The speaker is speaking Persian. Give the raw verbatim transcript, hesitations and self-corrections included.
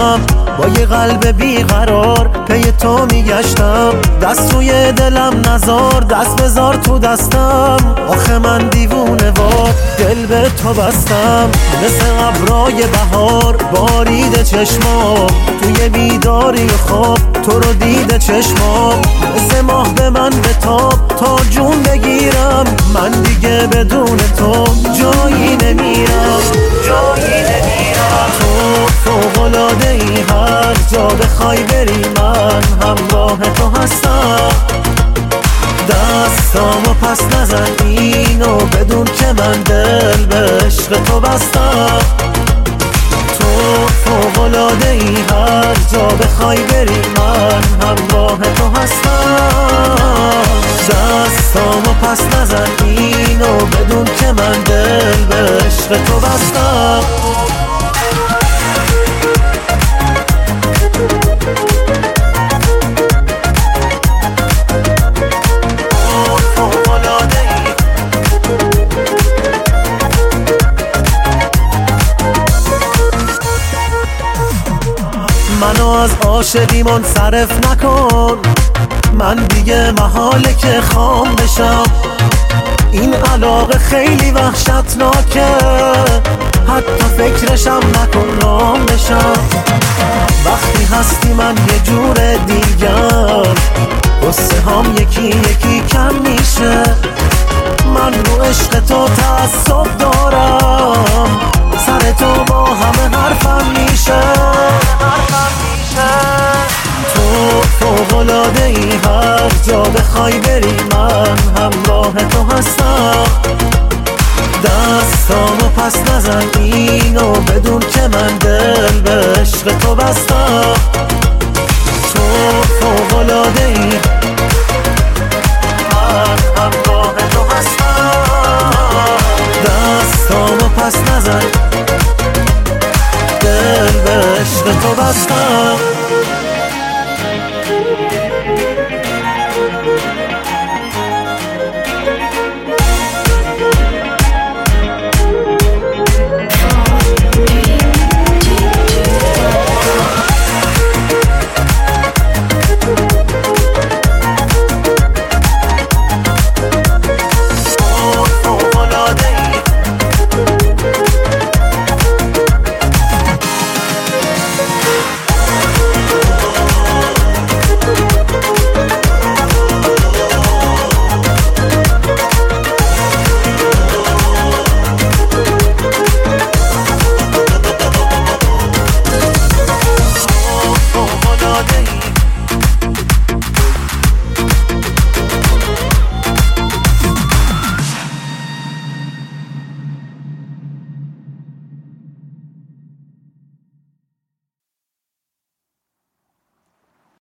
داشتم، با یه قلب بیقرار پی تو میگشتم. دست روی دلم نزار، دست بذار تو دستم. آخه من دیوونه وار دل به تو بستم. مثل ابرای بهار بارید چشمام، توی بیداری خواب تو رو دیده چشمام. مثل ماه به من بتاب تا جون بگیرم، من دیگه بدون تو جایی نمیرم، جایی نمیرم. تو فوق‌العاده ای، هر جا بخوای بری من همراه تو هستم. دستامو پس نزن اینو بدون که من دل به عشق تو بستم. تو فوق‌العاده ای، هر جا بخوای بری من همراه تو هستم. دستامو پس نزن اینو بدون که من دل به عشق تو بستم. منو از عاشقی منصرف نکن، من دیگه محاله که خام بشم. این علاقه خیلی وحشتناکه، حتی فکرشم نکن رام بشم. وقتی هستی من یه جور دیگر، قصه هم یکی یکی کم میشه. من رو عشق تو تعصب دارم، سر تو با همه حرفم میشه. تو فوق‌العاده ای، هر جا بخوای بری من همراه تو هستم. دستامو پس نزن اینو بدون که من دل به عشق تو بستم. تو فوق‌العاده ای، من همراه تو هستم. دستامو پس نزن دل به عشق تو بستم.